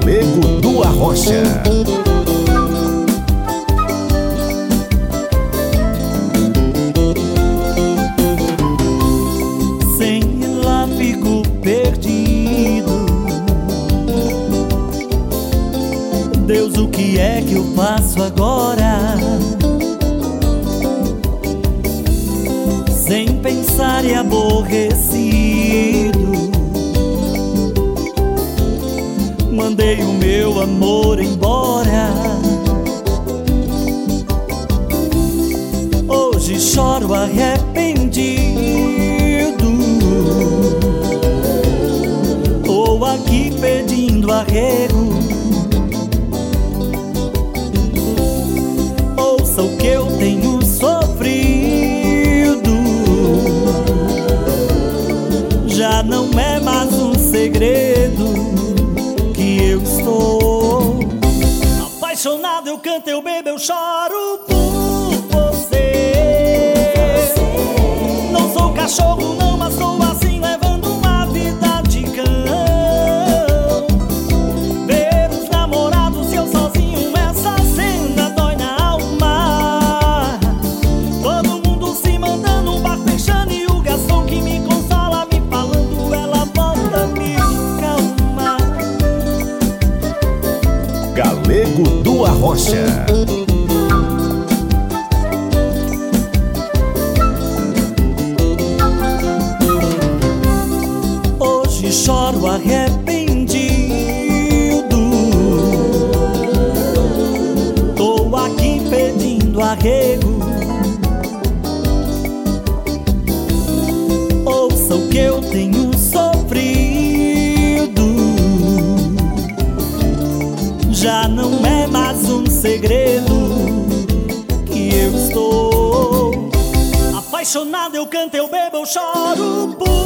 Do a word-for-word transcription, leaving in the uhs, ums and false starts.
Galego do Arrocha. Sem ela fico perdido. Deus, o que é que eu faço agora? Sem pensar e aborrecido, mandei o meu amor embora. Hoje choro arrependido. Tô aqui pedindo arrego. Ouça o que eu tenho sofrido. Já não é mais um segredo que eu estou apaixonado. Eu canto, eu bebo, eu choro por você. Não sou cachorro não, mas sou assim, levando uma vida de cão. Ver os namorados e eu sozinho, essa cena dói na alma. Todo mundo se mandando, um bar fechando e o garçom que me consola me falando, ela volta a me calmar. Galego do Arrocha. Hoje choro arrependido. Tô aqui pedindo arrego. Ouça o que eu tenho sofrido. Já não é mais um segredo que eu estou apaixonado. Eu canto, eu bebo, eu choro por